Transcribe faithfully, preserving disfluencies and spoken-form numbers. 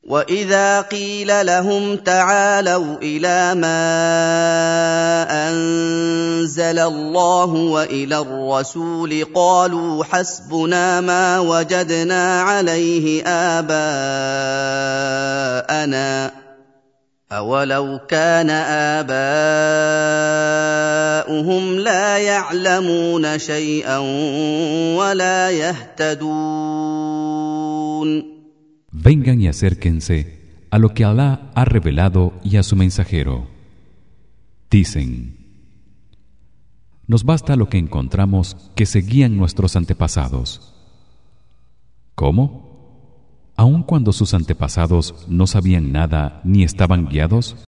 وَإِذَا قِيلَ لَهُمْ تَعَالَوْا إِلَىٰ مَا أَنزَلَ اللَّهُ وَإِلَى الرَّسُولِ قَالُوا حَسْبُنَا مَا وَجَدْنَا عَلَيْهِ آبَاءَنَا ۚ أَوَلَوْ كَانَ آبَاؤُهُمْ لَا يَعْلَمُونَ شَيْئًا وَلَا يَهْتَدُونَ. Vengan y acérquense a lo que Alá ha revelado y a su mensajero. Dicen: nos basta lo que encontramos que seguían nuestros antepasados. ¿Cómo? ¿Aun cuando sus antepasados no sabían nada ni estaban guiados?